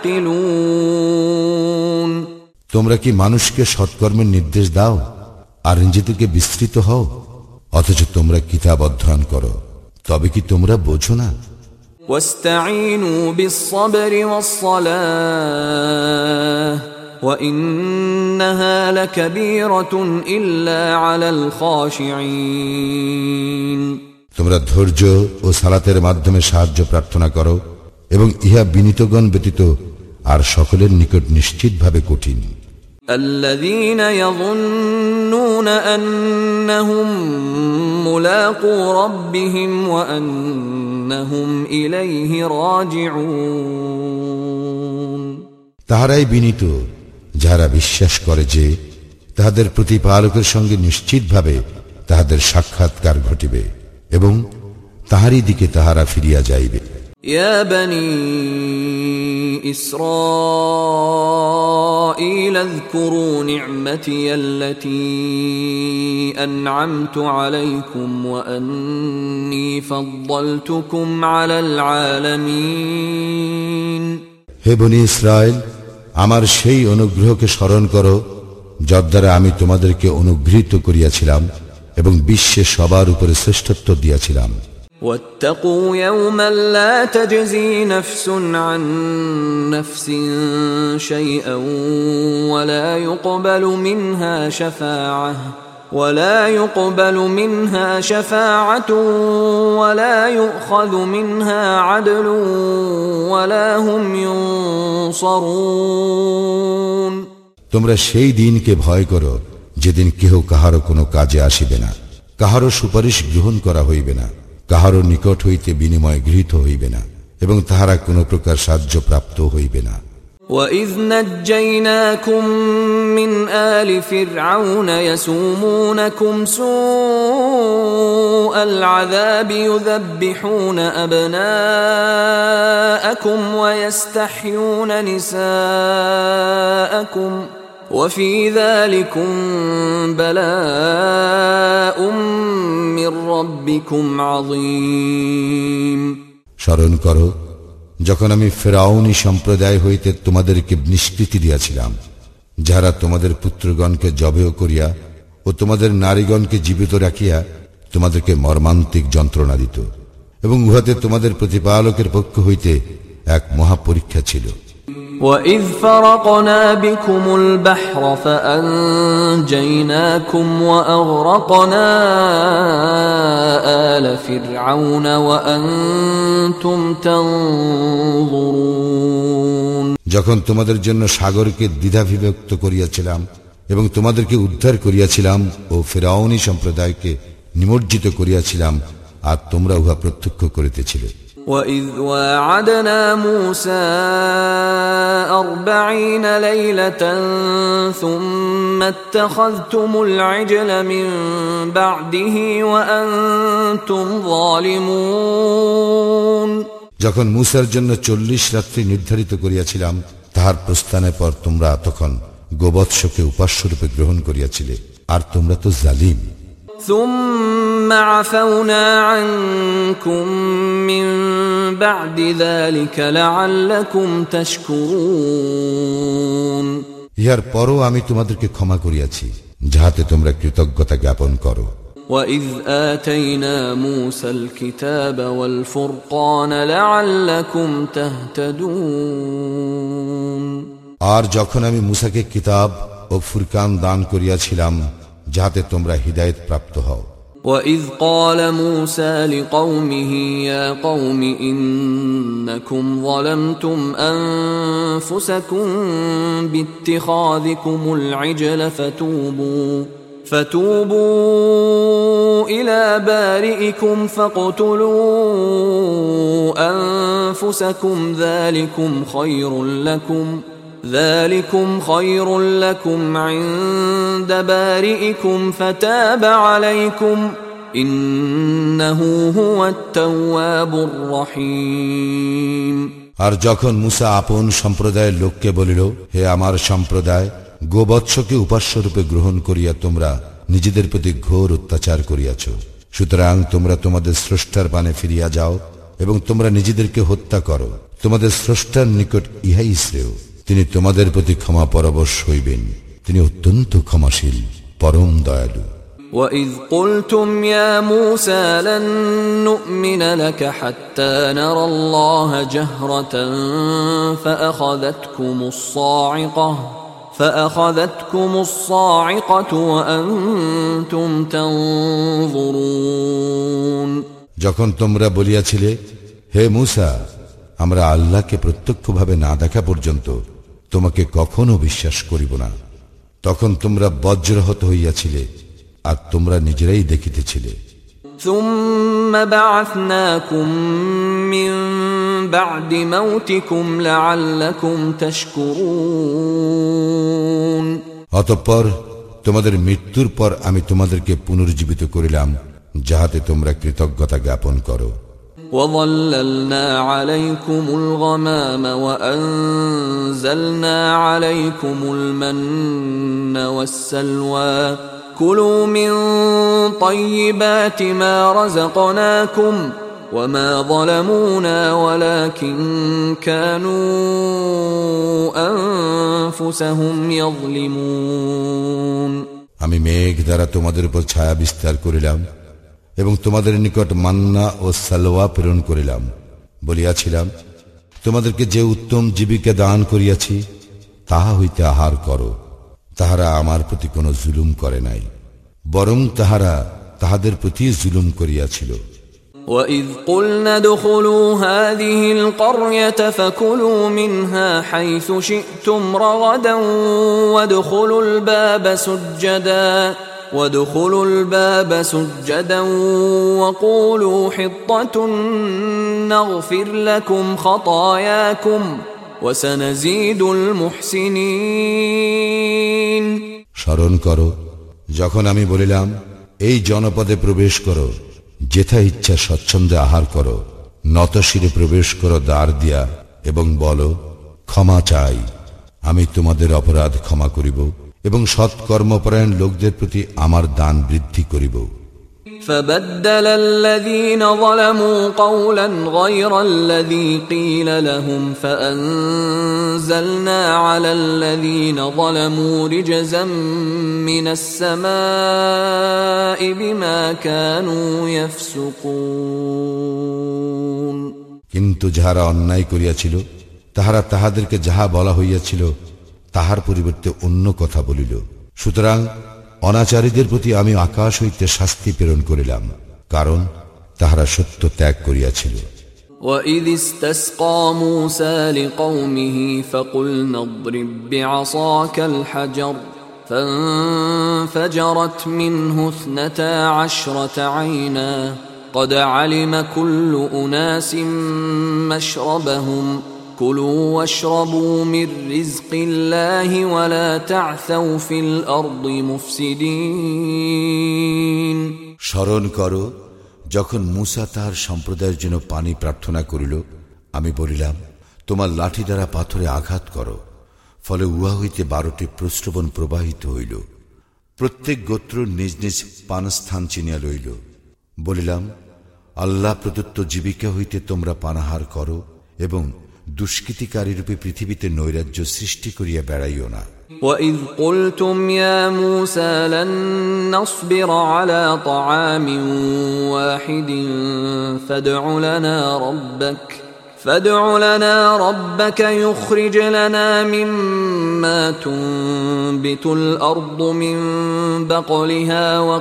تعقلون। তোমরা কি মানুষকে সৎকর্মের নির্দেশ দাও আর নিজেদেরকে বিস্তৃত হও, অথচ তোমরা কিতাব অধ্যয়ন করো, তবে কি তোমরা বোঝো না? واستعينوا بالصبر والصلاة وإنها لكبيرة إلا على الخاشعين। তোমরা ধৈর্য ও সালাতের মাধ্যমে সাহায্য প্রার্থনা করো, এবং ইহা বিনীতগণ ব্যতীত আর সকলের নিকট নিশ্চিতভাবে কঠিন। الذين يظنون أنهم ملاقو ربهم وأنهم إليه راجعون। তাহারাই বিনীত যাহারা বিশ্বাস করে যে তাহাদের প্রতিপালকের সঙ্গে নিশ্চিতভাবে তাহাদের সাক্ষাৎকার ঘটিবে এবং তাহারই দিকে তাহারা ফিরিয়া যাইবে। يا بني إسرائيل اذكروا نعمتي التي أنعمت عليكم وأني فضلتكم على العالمين। হে বনি ইসরায়েল, আমার সেই অনুগ্রহকে স্মরণ করো যার দ্বারা আমি তোমাদেরকে অনুগৃহীত করিয়াছিলাম এবং বিশ্বে সবার উপরে শ্রেষ্ঠত্ব দিয়াছিলাম। واتقوا يوما لا تجزي نفس عن نفس شيئا ولا يقبل منها شفاعة ولا يؤخذ منها عدل ولا هم ينصرون। তোমরা সেই দিনকে ভয় করো যেদিন কেহ কাহারও কোনো কাজে আসিবে না, কাহারও সুপারিশ গ্রহণ করা হইবে না, কাহারও নিকট হইতে বিনিময় গৃহীত হইবে না এবং তাহারা কোনো প্রকার সাহায্য প্রাপ্ত হইবে না। وَإِذْ نَجَّيْنَاكُمْ مِنْ آلِ فِرْعَوْنَ يَسُومُونَكُمْ سُوءَ الْعَذَابِ يُذَبِّحُونَ أَبْنَاءَكُمْ وَيَسْتَحْيُونَ نِسَاءَكُمْ وَفِي ذَلِكُمْ بَلَاءٌ مِّن رَّبِّكُمْ عَظِيمٌ। স্মরণ করো যখন আমি ফেরাউনি সম্প্রদায় হইতে তোমাদেরকে নিষ্কৃতি দিয়াছিলাম, যারা তোমাদের পুত্রগণকে জবেহ করিয়া ও তোমাদের নারীগণকে জীবিত রাখিয়া তোমাদেরকে মর্মান্তিক যন্ত্রণা দিত, এবং উহাতে তোমাদের প্রতিপালকের পক্ষ হইতে এক মহাপরীক্ষা ছিল। وَإِذْ فَرَقْنَا بِكُمُ الْبَحْرَ فَأَنْجَيْنَاكُمْ وَأَغْرَقْنَا آلَ فِرْعَوْنَ وَأَنْتُمْ تَنْظُرُونَ। যখন তোমাদের জন্য সাগরকে দ্বিধাবিভক্ত করিয়াছিলাম এবং তোমাদেরকে উদ্ধার করিয়াছিলাম ও ফিরআউনী সম্প্রদায়কে নিমজ্জিত করিয়াছিলাম, আর তোমরা উহা প্রত্যক্ষ করিতেছিলে। وَإِذْ وَاعَدْنَا مُوسَى 40 لَيْلَةً ثُمَّ اتَّخَذْتُمُ الْعِجْلَ مِنْ بَعْدِهِ وَأَنْتُمْ ظَالِمُونَ। যখন মূসার জন্য 40 রাত্রি নির্ধারিত করিয়াছিলাম, তাহার প্রস্থানের পর তোমরা তখন গোবৎসকে উপাস্যরূপে গ্রহণ করিয়াছিলে, আর তোমরা তো জালিম। ثُمَّ عَفَوْنَا عَنْكُمْ مِنْ بَعْدِ ذَلِكَ لَعَلَّكُمْ تَشْكُرُونَ। ইহার পরও আমি তোমাদেরকে ক্ষমা করিয়াছি, যাহাতে তোমরা কৃতজ্ঞতা জ্ঞাপন করো। وَإِذْ آتَيْنَا مُوسَى الْكِتَابَ وَالْفُرْقَانَ لَعَلَّكُمْ تَهْتَدُونَ। আর যখন আমি মূসাকে কিতাব ও ফুরকান দান করিয়াছিলাম, যাহাতে তোমরা হিদায়াত প্রাপ্ত হও। وَإِذْ قَالَ مُوسَى لِقَوْمِهِ يَا قَوْمِ إِنَّكُمْ ظَلَمْتُمْ أَنفُسَكُمْ بِاتِّخَاذِكُمُ الْعِجْلَ فَتُوبُوا إِلَى بَارِئِكُمْ فَاقْتُلُوا أَنفُسَكُمْ ذَلِكُمْ خَيْرٌ لَكُمْ عِندَ بَارِئِكُمْ فَتَابَ عَلَيْكُمْ إِنَّهُ هُوَ التَّوَّابُ الرَّحِيمُ। আর যখন মূসা আপন সম্প্রদায়ের লোককে বলিল, হে আমার সম্প্রদায়, গোবৎসকে উপাস্যরূপে গ্রহণ করিয়া তোমরা নিজেদের প্রতি ঘোর অত্যাচার করিয়াছ, সুতরাং তোমরা তোমাদের স্রষ্টার পানে ফিরিয়া যাও এবং তোমরা নিজেদেরকে হত্যা করো। তোমাদের স্রষ্টার নিকট ইহাই শ্রেয়, তিনি তোমাদের প্রতি ক্ষমা পরবশ হইবেন, তিনি অত্যন্ত ক্ষমাশীল, পরম দয়ালু। وَإِذْ قُلْتُمْ يَا مُوسَى لَن نُّؤْمِنَ لَكَ حَتَّى نَرَى اللَّهَ جَهْرَةً فَأَخَذَتْكُمُ الصَّاعِقَةُ وَأَنْتُمْ تَنْظُرُونَ। যখন তোমরা বলিয়াছিলে, হে মূসা, আমরা আল্লাহকে প্রত্যক্ষভাবে না দেখা পর্যন্ত তোমাকে কখনো বিশ্বাস করিব না, তখন তোমরা বজ্রহত হইয়াছিলে আর তোমরা নিজেরাই দেখিতেছিলে। ثُمَّ بَعَثْنَاكُمْ مِنْ بَعْدِ مَوْتِكُمْ لَعَلَّكُمْ تَشْكُرُونَ। অতঃপর তোমাদের মৃত্যুর পর আমি তোমাদেরকে পুনর্জীবিত করিলাম, যাহাতে তোমরা কৃতজ্ঞতা জ্ঞাপন করো। وَظَلَّلْنَا عَلَيْكُمُ الْغَمَامَ وَأَنزَلْنَا عَلَيْكُمُ الْمَنَّ وَالسَّلْوَىٰ كُلُوا مِن طَيِّبَاتِ مَا رَزَقْنَاكُمْ وما ظلمونا ولكن كانوا أنفسهم يظلمون আমি মেঘ দ্বারা তোমাদের উপর ছায়া বিস্তার করিলাম এবং তোমাদের নিকট মান্না ও সালওয়া প্রেরণ করিলাম, বলিয়াছিলাম তোমাদেরকে যে উত্তম জীবিকা দান করিয়াছি তাহা হইতে আহার করো। তাহারা আমার প্রতি কোনো জুলুম করে নাই, বরং তাহারা তাহাদের প্রতি জুলুম করিয়াছিল। وَإِذْ قُلْنَا ادْخُلُوا هَٰذِهِ الْقَرْيَةَ فَكُلُوا مِنْهَا حَيْثُ شِئْتُمْ رَغَدًا وَادْخُلُوا الْبَابَ سُجَّدًا وَقُولُوا حِطَّةٌ نَّغْفِرْ لَكُمْ خَطَايَاكُمْ وَسَنَزِيدُ الْمُحْسِنِينَ স্মরণ করো, যখন আমি বলিলাম এই জনপদে প্রবেশ করো, যেথা ইচ্ছা স্বচ্ছন্দে আহার করো, নতশিরে প্রবেশ করো দ্বার দিয়া এবং বলো ক্ষমা চাই, আমি তোমাদের অপরাধ ক্ষমা করিব এবং সৎকর্মপরায়ণ লোকদের প্রতি আমার দান বৃদ্ধি করিব। فبدل الذين ظلموا قولا غير الذي قيل لهم فأنزلنا على الذين ظلموا رجزا من السماء بما كانوا يفسقون কিন্তু যাহারা অন্যায় করিয়াছিল তাহারা তাহাদেরকে যাহা বলা হইয়াছিল তাহার পরিবর্তে অন্য কথা বলিল, সুতরাং অনাচারীদের প্রতি আমি আকাশ হইতে শাস্তি প্রেরণ করিলাম, কারণ তাহারা সত্য ত্যাগ করিয়াছিল। وَإِذِ اسْتَسْقَى مُوسَى لِقَوْمِهِ فَقُلْنَا اضْرِب بِّعَصَاكَ الْحَجَرَ فَانفَجَرَتْ مِنْهُ 12 عَيْنًا قَدْ عَلِمَ كُلُّ أُنَاسٍ مَّشْرَبَهُمْ كُلُوا وَاشْرَبُوا مِن رِّزْقِ اللَّهِ وَلَا تَعْثَوْا فِي الْأَرْضِ مُفْسِدِينَ স্মরণ করো, যখন মূসা তাহার সম্প্রদায়ের জন্য পানি প্রার্থনা করিল, আমি বলিলাম তোমার লাঠি দ্বারা পাথরে আঘাত করো, ফলে উহা হইতে 12টি প্রস্রবণ প্রবাহিত হইল। প্রত্যেক গোত্র নিজ নিজ পানস্থান চিনিয়া লইল। বলিলাম আল্লাহ প্রদত্ত জীবিকা হইতে তোমরা পানাহার করো এবং দুষ্কৃতিকারী রূপে পৃথিবীতে নৈরাজ্য সৃষ্টি করিয়া বেড়াইও না। وَإِذْ قُلْتُمْ يَا مُوسَى لَن نَّصْبِرَ عَلَى طَعَامٍ وَاحِدٍ فَادْعُ لَنَا رَبَّكَ يُخْرِجْ لَنَا مِمَّا تُنبِتُ الْأَرْضُ مِن بَقْلِهَا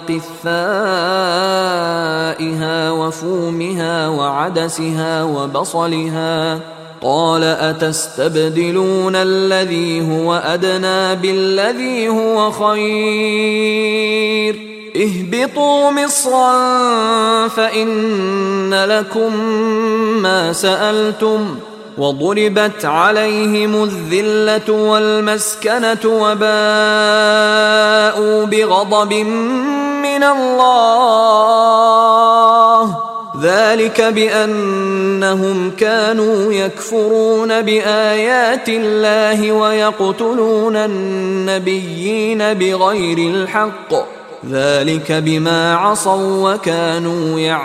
وَقِثَّائِهَا وَفُومِهَا وَعَدَسِهَا وَبَصَلِهَا قال أتستبدلون الذي هو أدنى بالذي هو خير اهبطوا مصرا فإن لكم ما سألتم وضربت عليهم الذلة والمسكنة وباءوا بغضب من الله ذلك بأنهم كانوا يكفرون بآيات الله ويقتلون النبيين بغير الحق ذلك بما عصوا وكانوا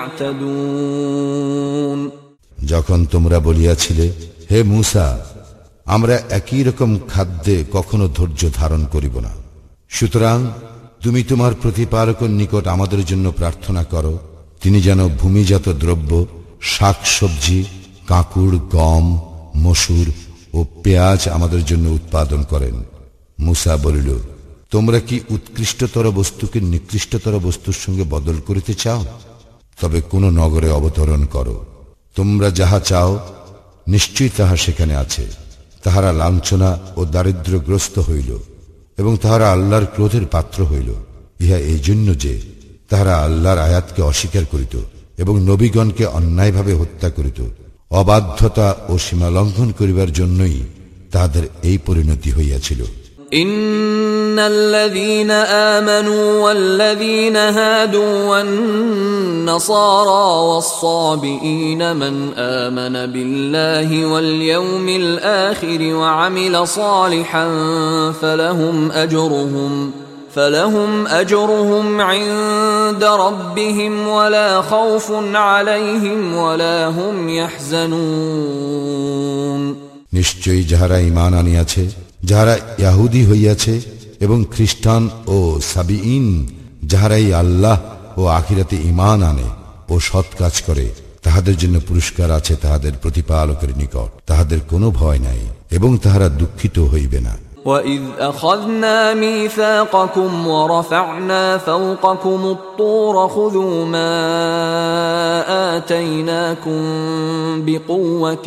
يعتدون যখন তোমরা বলিয়াছিলে হে মূসা, আমরা একই রকম খাদ্যে কখনো ধৈর্য ধারণ করিব না, সুতরাং তুমি তোমার প্রতিপালকের নিকট আমাদের জন্য প্রার্থনা করো, তিনি যেন ভূমিজাত দ্রব্য শাক সবজি কাঁকুড় গম মসুর ও পেঁয়াজ আমাদের জন্য উৎপাদন করেন। মূসা বলিল, তোমরা কি উৎকৃষ্টতর বস্তুকে নিকৃষ্টতর বস্তুর সঙ্গে বদল করিতে চাও? তবে কোন নগরে অবতরণ করো, তোমরা যাহা চাও নিশ্চয়ই তাহা সেখানে আছে। তাহারা লাঞ্ছনা ও দারিদ্র্যগ্রস্ত হইল এবং তাহারা আল্লাহর ক্রোধের পাত্র হইল। ইহা এই জন্য যে তাহারা আল্লাহর আয়াতকে অস্বীকার করিত এবং নবীগণকে অন্যায়ভাবে হত্যা করিত। অবাধ্যতা ও সীমালঙ্ঘন করিবার জন্যই তাহাদের এই পরিণতি হইয়াছিল। ইন্নাল্লাযীনা আমানু ওয়াল্লাযীনা হাদু ওয়ান-নাসারা ওয়াস-সাবিঈনা মান আমানা বিল্লাহি ওয়াল ইয়াউমিল আখির ওয়া আমিলা সালিহান فلهم أجرهم عند ربهم ولا خوف عليهم ولا هم يحزنون নিশ্চয়ই যাহারা ঈমান আনিয়াছে, যাহারা ইহুদী হইয়াছে এবং খ্রিস্টান ও সাবিঈন, যাহারাই আল্লাহ ও আখিরাতে ঈমান আনে ও সৎ কাজ করে, তাহাদের জন্য পুরস্কার আছে তাহাদের প্রতিপালকের নিকট। তাহাদের কোনো ভয় নাই এবং তাহারা দুঃখিত হইবে না। وَإِذْ أَخَذْنَا مِيثَاقَكُمْ وَرَفَعْنَا فَوْقَكُمُ الطُّورَ خُذُوا مَا آتَيْنَاكُمْ بِقُوَّةٍ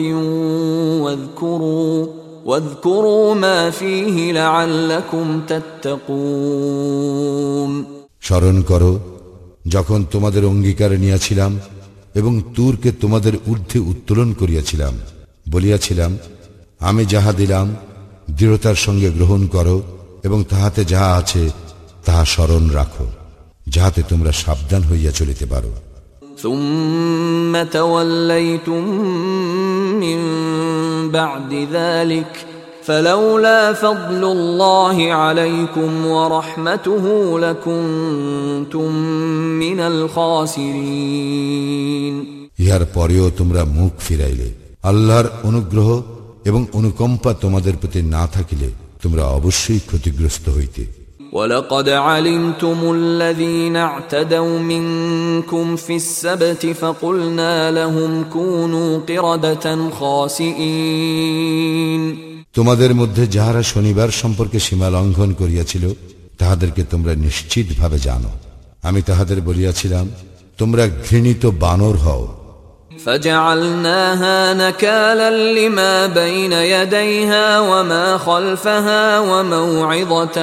وَاذْكُرُوا مَا فِيهِ لَعَلَّكُمْ تَتَّقُونَ স্মরণ করো যখন তোমাদের অঙ্গীকার নিয়াছিলাম এবং তুরকে তোমাদের ঊর্ধ্বে উত্তোলন করিয়াছিলাম, বলিয়াছিলাম, আমি যাহা দিলাম দৃঢ়তার সঙ্গে গ্রহণ করো এবং তাহাতে যাহা আছে তাহা স্মরণ রাখো, যাহাতে তোমরা সাবধান হইয়া চলিতে পারো। ثُمَّ تَوَلَّيْتُمْ مِنْ بَعْدِ ذَلِكَ فَلَوْلَا فَضْلُ اللَّهِ عَلَيْكُمْ وَرَحْمَتُهُ لَكُنْتُمْ مِنَ الْخَاسِرِينَ ইহার পরেও তোমরা মুখ ফিরাইলে, আল্লাহর অনুগ্রহ এবং অনুকম্পা তোমাদের প্রতি না থাকিলে তোমরা অবশ্যই ক্ষতিগ্রস্ত হইতে। وَلَقَدْ عَلِمْتُمُ الَّذِينَ اعْتَدَوْا مِنْكُمْ فِي السَّبْتِ فَقُلْنَا لَهُمْ كُونُوا قِرَدَةً خَاسِئِينَ তোমাদের মধ্যে যাহারা শনিবার সম্পর্কে সীমা লঙ্ঘন করিয়াছিল তাহাদেরকে তোমরা নিশ্চিতভাবে জানো। আমি তাহাদের বলিয়াছিলাম, তোমরা ঘৃণিত বানর হও। فَجَعَلْنَاهَا نَكَالًا لِمَا بَيْنَ يَدَيْهَا وَمَا خَلْفَهَا وَمَوْعِظَةً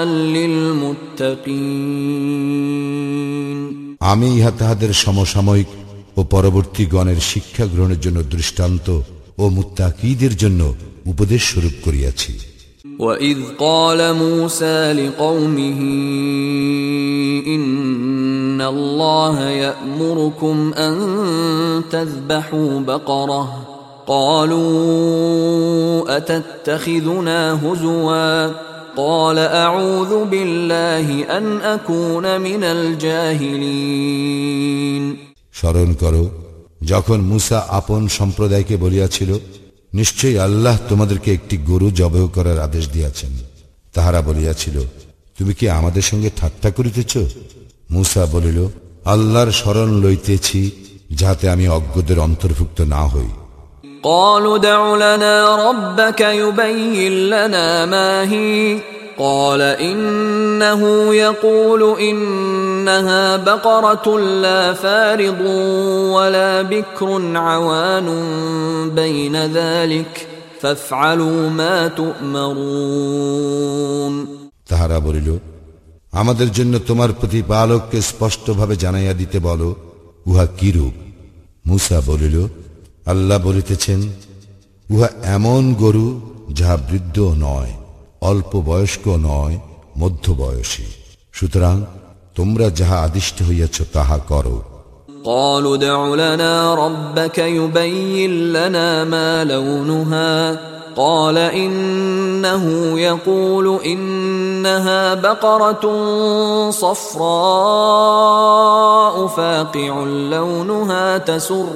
لِلْمُتَّقِينَ আমি ইহা তাহাদের সমসাময়িক ও পরবর্তী গণের শিক্ষা গ্রহণের জন্য দৃষ্টান্ত ও মুত্তাকীদের জন্য উপদেশ স্বরূপ করিয়াছি। وَإِذْ قَالَ مُوسَى لِقَوْمِهِ إِنَّ اللَّهَ يَأْمُرُكُمْ أَن تَذْبَحُوا بَقَرَةً قَالُوا أَتَتَّخِذُنَا هُزُوًا قَالَ أَعُوذُ بِاللَّهِ أَنْ أَكُونَ مِنَ الْجَاهِلِينَ স্মরণ করো যখন মুসা আপন সম্প্রদায়কে বলিয়াছিল, নিশ্চয়ই আল্লাহ তোমাদেরকে একটি গরু জবাহ করার আদেশ দিয়াছেন। তাহারা বলিয়াছিল, তুমি কি আমাদের সঙ্গে ঠাট্টা করিতেছ? মুসা বলিল, আল্লাহর শরণ লইতেছি যাতে আমি অজ্ঞদের অন্তর্ভুক্ত না হই। قالوا ادع لنا ربك يبين لنا ما هي قال إنه يقول إنها بقرة لا فارض ولا بكر عوان بين ذلك فافعلوا ما تؤمرون তাহারা বলিল, আমাদের জন্য তোমার প্রতিপালককে স্পষ্টভাবে জানাইয়া দিতে বলো, উহা কিরূপ? মুসা বলিল, আল্লাহ বলিতেছেন, উহা এমন গরু যাহা বৃদ্ধ নয়, অল্প বয়স্ক নয়, মধ্যবয়সী। সুতরাং তোমরা যাহা আদিষ্ট হইয়াছ তাহা করো। قالوا ادع لنا ربك يبين لنا ما لونها قال إنه يقول إنها بقرة صفراء فاقع لونها تسر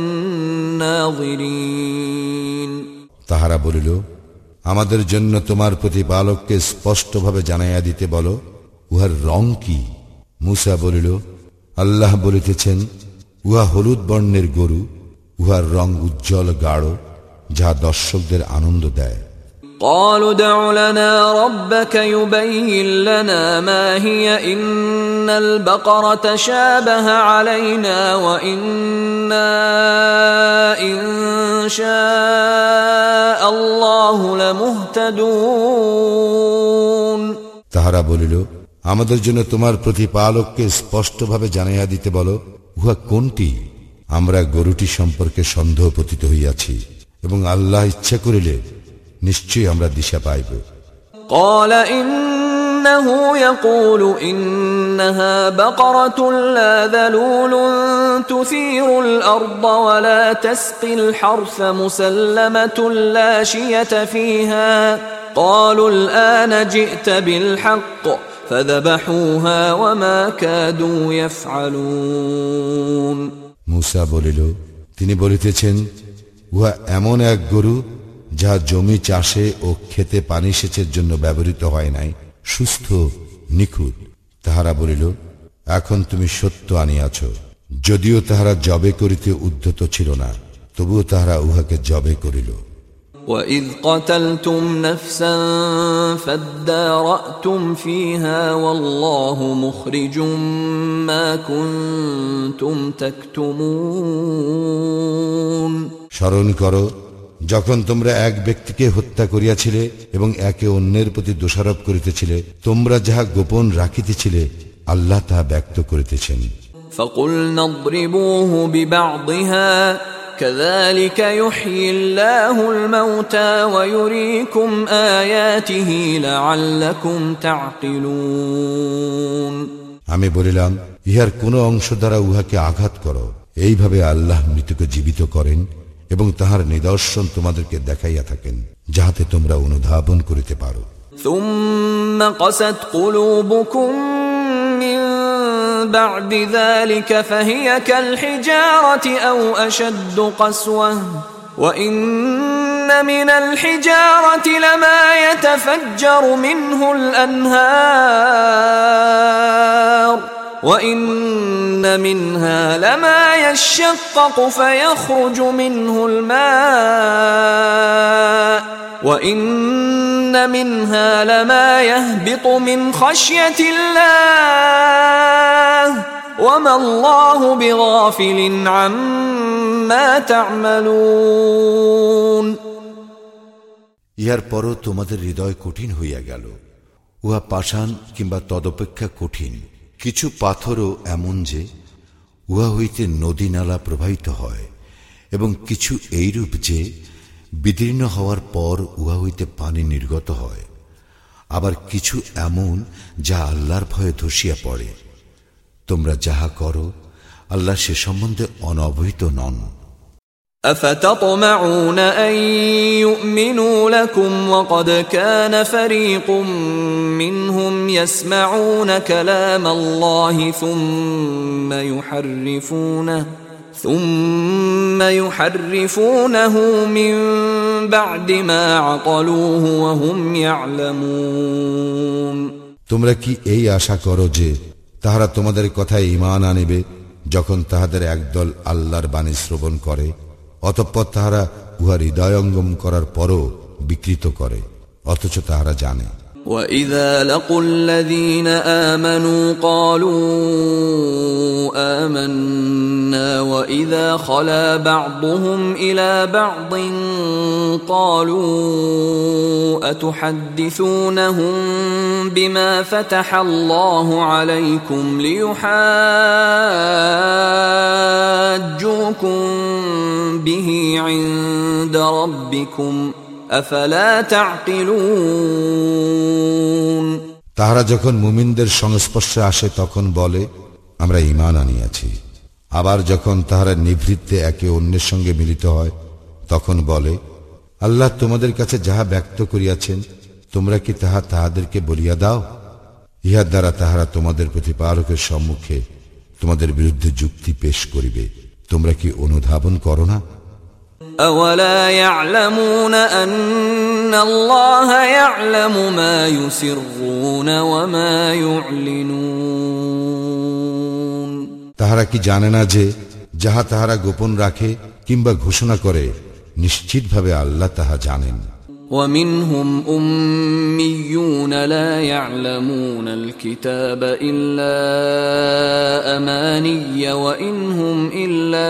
الناظرين তাহারা বলিল, আমাদের জন্য তোমার প্রতিপালককে স্পষ্টভাবে জানাইয়া দিতে বলো, উহার রং কি? মুসা বলিল, আল্লাহ বলিতেছেন, উহা হলুদ বর্ণের গরু, উহার রং উজ্জ্বল গাঢ়, যাহা দর্শকদের আনন্দ দেয়। قالوا ادع لنا ربك يبين لنا ما هي إن البقرة شابه علينا وإنا إن شاء الله لمهتدون তাহারা বলিল, আমাদের জন্য তোমার প্রতিপালককে স্পষ্টভাবে জানাইয়া দিতে বলো, উহা কোনটি? আমরা গরুটি সম্পর্কে সন্দেহ পতিত হইয়াছি এবং আল্লাহ ইচ্ছা করিলে নিশ্চয়ই আমরা দিশা পাইব। قال إنه يقول إنها بقرة لا ذلول تثير الأرض ولا تسقي الحرث مسلمة لا شية فيها قالوا الآن جئت بالحق فذبحوها وما كادوا يفعلون মূসা বলিল, তিনি বলিতেছেন, উহা এমন এক গরু যা জমি চাষে ও ক্ষেতে পানি সেচের জন্য ব্যবহৃত হয় নাই, সুস্থ নিখুঁত। তাহারা বলিল, এখন তুমি সত্য আনিয়াছ। যদিও তাহারা জবে করিতে উদ্যত ছিল না, তবুও তাহারা উহাকে জবে করিল। وَإِذْ قَتَلْتُمْ نَفْسًا فَادَّارَأْتُمْ فِيهَا وَاللَّهُ مُخْرِجٌ مَا كُنْتُمْ تَكْتُمُونَ স্মরণ করো, যখন তোমরা এক ব্যক্তিকে হত্যা করিয়াছিলে এবং একে অন্যের প্রতি দোষারোপ করিতেছিলে, তোমরা যাহা গোপন রাখিতেছিলে আল্লাহ তাহা ব্যক্ত করিতেছেন। فَقُلْنَا اضْرِبُوهُ بِبَعْضِهَا كَذَلِكَ يُحْيِي اللَّهُ الْمَوْتَى وَيُرِيكُمْ آيَاتِهِ لَعَلَّكُمْ تَعْقِلُونَ আমি বলিলাম, ইহার কোন অংশ দ্বারা উহাকে আঘাত করো। এইভাবে আল্লাহ মৃতকে জীবিত করেন এবং তাহার নিদর্শন তোমাদেরকে দেখাইয়া থাকেন, যাহাতে তোমরা অনুধাবন করিতে পারো। ثُمَّ قَسَتْ قُلُوبُكُمْ مِنْ بَعْدِ ذَلِكَ فَهِيَ كَالْحِجَارَةِ أَوْ أَشَدُّ قَسْوَةً وَإِنَّ مِنَ الْحِجَارَةِ لَمَا يَتَفَجَّرُ مِنْهُ الْأَنْهَارُ وَإِنَّ مِنْهَا لَمَا يَشَّقَّقُ فَيَخْرُجُ مِنْهُ الْمَاءُ وَإِنَّ مِنْهَا لَمَا يَهْبِطُ مِنْ خَشْيَةِ اللَّهِ وَمَا اللَّهُ بِغَافِلٍ عَمَّا تَعْمَلُونَ ইহার পরও তোমাদের হৃদয় কঠিন হইয়া গেল। উহা পাষাণ কিংবা তদপেক্ষা কঠিন। কিছু পাথরও এমন যে উহা হইতে নদী নালা প্রবাহিত হয়, এবং কিছু এইরূপ যে বিদীর্ণ হওয়ার পর উহা হইতে পানি নির্গত হয়। আবার কিছু এমন যা আল্লাহর ভয়ে ধসিয়া পড়ে। তোমরা যাহা করো আল্লাহ সে সম্বন্ধে অনবহিত নন। أفتطمعون أن يؤمنوا لكم وقد كان فريق منهم يسمعون كلام الله ثم يحرفونه من بعد ما عقلوه وهم يعلمون তোমরা কি এই আশা করো যে তাহারা তোমাদের কথায় ঈমান আনিবে যখন তাহাদের একদল আল্লাহর বাণী শ্রবণ করে, অতঃপর তাহারা উহা হৃদয়ঙ্গম করার পরও বিকৃত করে, অথচ তাহারা জানে। وَإِذَا لَقُوا الَّذِينَ آمَنُوا قَالُوا آمَنَّا وَإِذَا خَلَا بَعْضُهُمْ إِلَى بَعْضٍ قَالُوا أَتُحَدِّثُونَهُم بِمَا فَتَحَ اللَّهُ عَلَيْكُمْ لِيُحَاجُّوكُم بِهِ عِندَ رَبِّكُمْ أَفَلَا تَعْقِلُونَ তাহারা যখন মুমিনদের সংস্পর্শে আসে তখন বলে, আমরা ঈমান আনিয়াছি। আবার যখন তাহারা নিভৃতে একে অন্যের সঙ্গে মিলিত হয় তখন বলে, আল্লাহ তোমাদের কাছে যাহা ব্যক্ত করিয়াছেন তোমরা কি তাহা তাহাদেরকে বলিয়া দাও। ইহার দ্বারা তাহারা তোমাদের প্রতিপালকের সম্মুখে তোমাদের বিরুদ্ধে যুক্তি পেশ করিবে। তোমরা কি অনুধাবন করো না? أَوَلَا يَعْلَمُونَ أَنَّ اللَّهَ يَعْلَمُ مَا يُسِرُّونَ وَمَا يُعْلِنُونَ তাহারা কি জানে না যে যাহা তাহারা গোপন রাখে কিংবা ঘোষণা করে নিশ্চিতভাবে আল্লাহ তাহা জানেন। وَمِنْهُمْ أُمِّيُّونَ لَا يَعْلَمُونَ الْكِتَابَ إِلَّا أَمَانِيَّ وَإِنْ هُمْ إِلَّا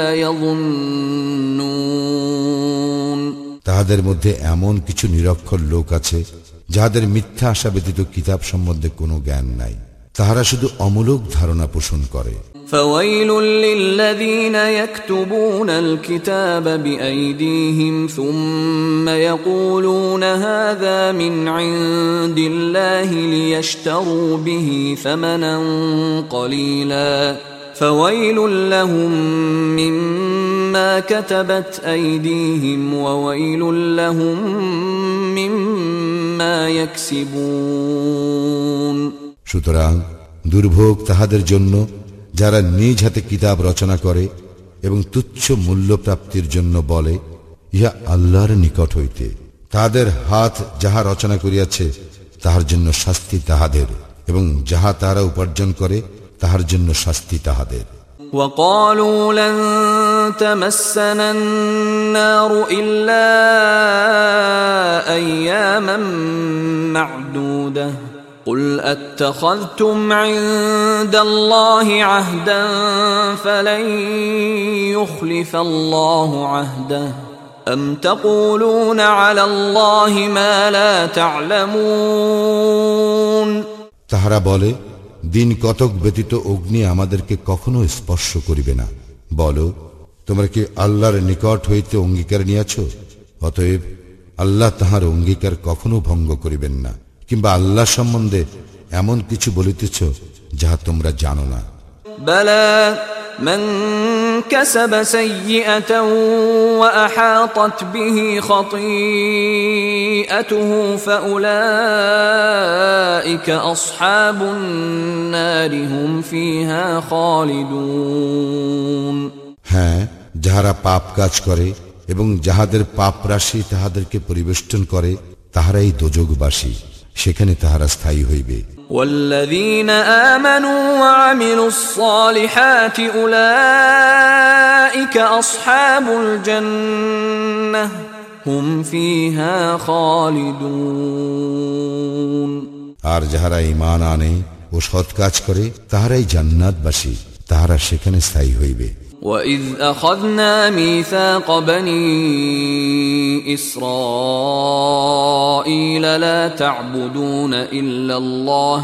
يَظُنُّونَ তাহাদের মধ্যে এমন কিছু নিরক্ষর লোক আছে যাহাদের মিথ্যা আশা ব্যতীত কিতাব সম্বন্ধে কোনো জ্ঞান নাই। তাহারা শুধু অমূলক ধারণা পোষণ করে। فَوَيْلٌ لِّلَّذِينَ يَكْتُبُونَ الْكِتَابَ بِأَيْدِيهِمْ ثُمَّ يَقُولُونَ هَذَا مِنْ عِندِ اللَّهِ لِيَشْتَرُوا بِهِ ثَمَنًا قَلِيلًا فَوَيْلٌ لَّهُم مِّمَّا كَتَبَتْ أَيْدِيهِمْ وَوَيْلٌ لَّهُم مِّمَّا يَكْسِبُونَ সুতরাং দুর্ভোগ তাহাদের জন্য যারা নিজ হাতে কিতাব রচনা করে এবং তুচ্ছ মূল্য প্রাপ্তির জন্য বলে, ইহা আল্লাহর নিকট হইতে। তাহাদের হাত যাহা রচনা করিয়াছে তাহার জন্য শাস্তি তাহাদের, এবং যাহা তাহারা উপার্জন করে তাহার জন্য শাস্তি তাহাদের। وقالوا لن تمسنا النار إلا أياما معدودة قل أتخذتم عند الله عهدا فلن يخلف الله عهده أم تقولون على الله ما لا تعلمون তাহারা বলে, দিন কতক ব্যতীত অগ্নি আমাদেরকে কখনো স্পর্শ করিবে না। বলো, তোমরা কি আল্লাহর নিকট হইতে অঙ্গীকার নিয়াছ? অতএব আল্লাহ তাহার অঙ্গীকার কখনো ভঙ্গ করিবেন না, কিংবা আল্লাহ সম্বন্ধে এমন কিছু বলিতেছ যাহা তোমরা জানো না। بلى من كسب سيئة وأحاطت به خطيئته فأولئك أصحاب النار هم فيها خالدون হ্যাঁ, যাহারা পাপ কাজ করে এবং যাহাদের পাপ রাশি তাহাদেরকে পরিবেষ্টন করে তাহারাই দোজখবাসী, সেখানে তাহারা স্থায়ী হইবে। والذين آمنوا وعملوا الصالحات أولئك أصحاب الجنة هم فيها خالدون আর যাহারা ঈমান আনে ও সৎ কাজ করে তাহারাই জান্নাতবাসী, তাহারা সেখানে স্থায়ী হইবে। وَإِذْ أَخَذْنَا مِيثَاقَ بَنِي إِسْرَائِيلَ لَا تَعْبُدُونَ إِلَّا اللَّهَ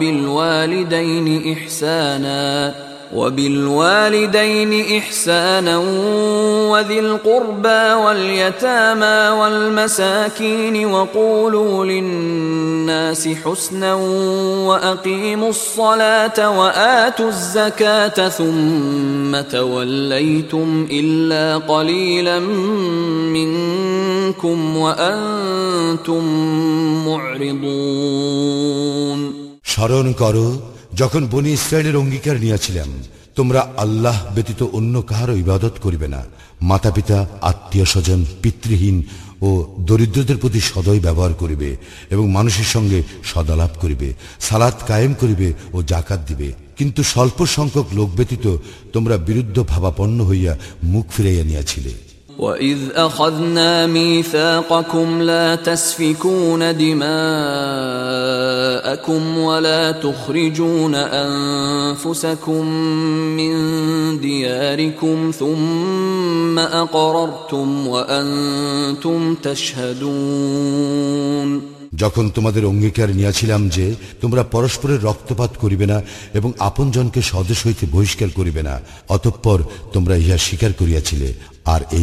وَبِالْوَالِدَيْنِ إِحْسَانًا وَذِي الْقُرْبَى وَالْيَتَامَى وَالْمَسَاكِينِ وَقُولُوا لِلنَّاسِ حُسْنًا وَأَقِيمُوا الصَّلَاةَ وَآتُوا الزَّكَاةَ ثُمَّ تَوَلَّيْتُمْ إِلَّا قَلِيلًا مِنْكُمْ وَأَنْتُمْ مُعْرِضُونَ স্মরণ করো যখন বনি ইসরায়েলের অঙ্গীকার নিয়েছিলাম, তোমরা আল্লাহ ব্যতীত অন্য কাহারও ইবাদত করিবে না। মাতা পিতা, আত্মীয় স্বজন, পিতৃহীন ও দরিদ্রদের প্রতি সদয় ব্যবহার করিবে এবং মানুষের সঙ্গে সদালাপ করিবে, সালাত কায়েম করিবে ও জাকাত দিবে। কিন্তু স্বল্প সংখ্যক লোক ব্যতীত তোমরা বিরুদ্ধ ভাবাপন্ন হইয়া মুখ ফিরাইয়া নিয়াছিলে। وَإِذْ أَخَذْنَا مِيثَاقَكُمْ لَا تَسْفِكُونَ دِمَاءَكُمْ وَلَا تُخْرِجُونَ أَنفُسَكُمْ مِنْ دِيَارِكُمْ ثُمَّ أَقْرَرْتُمْ وَأَنْتُمْ تَشْهَدُونَ যখন তোমাদের অঙ্গীকার নিয়াছিলাম যে তোমরা পরস্পরের রক্তপাত করিবে না এবং আপনজনকে স্বদেশ হইতে বহিষ্কার করিবে না, অতঃপর তোমরা ইহা স্বীকার করিয়াছিলে, আর এই